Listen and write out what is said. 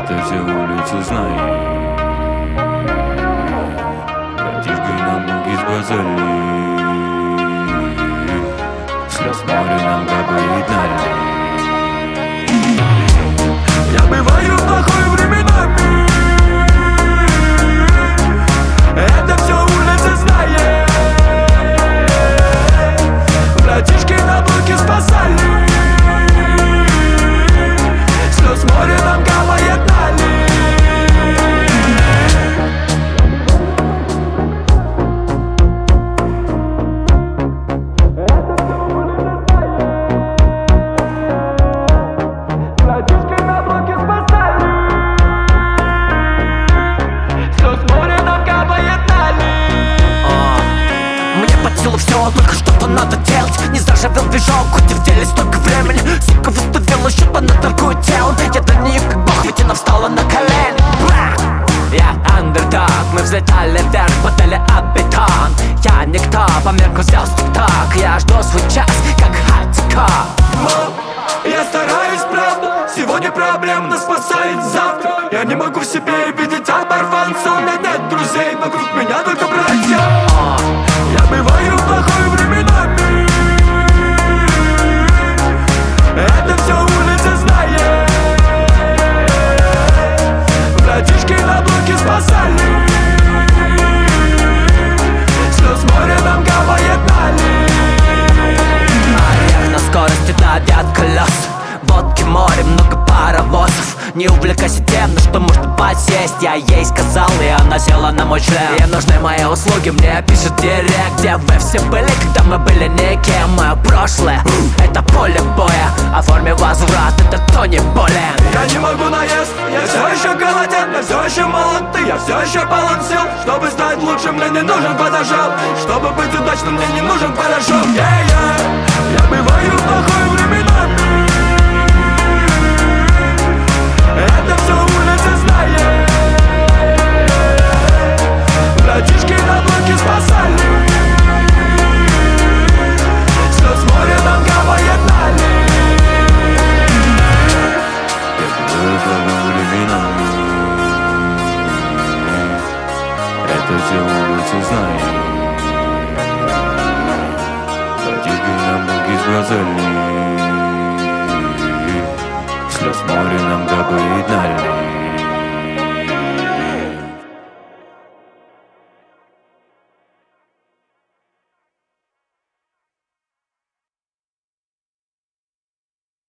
Это все улицы знают. Братишкой нам ноги сглазали. Слез море нам капает налей. Я бываю плохой временами. Это все улицы знает. Братишки на блоке спасали. Слез море нам капает налей. Братишки на блоке спасали. Слез море нам капает налей. Мне под силу все, только что-то надо делать. Не заживел движок, хоть и в деле столько времени. Сука выставила счет, она торгует телом. Я для нее как бог, ведь она встала на колени. Я андердог, мы взлетали вверх, падали об бетон. Я никто, по мерку звезд тик-ток. Я жду свой час, как хардкор. Мам, я стараюсь, правда. Сегодня проблем нас спасает завтра. Я не могу в себе видеть оборванца. У меня нет друзей, вокруг меня только братья. Я бываю плохой временами. Это все улицы знает. Братишки на блоке спасали. Слез море нам капает налей. Орех на скорости давят колес. Водки море, много паровозов. Не увлекайся тем, на что можно посесть. Я ей сказал, и она села на мой член. Ей нужны мои услуги, мне пишет директ. Где вы все были, когда мы были никем? Мое прошлое, это поле боя. Оформи возврат, это то не болен. Я не могу наесть, я все еще голоден. Я все еще молод, я все еще полон сил. Чтобы стать лучше, мне не нужен фотошоп. Чтобы быть удачным, мне не нужен порошок. Я бываю плохой временами. Это все улицы знает. Братишки на блоке спасали. Слез море нам капает налей. Я бываю плохой временами. Это все улицы знают. Братишкой нам ноги сглазали. Слез море нам капает налей.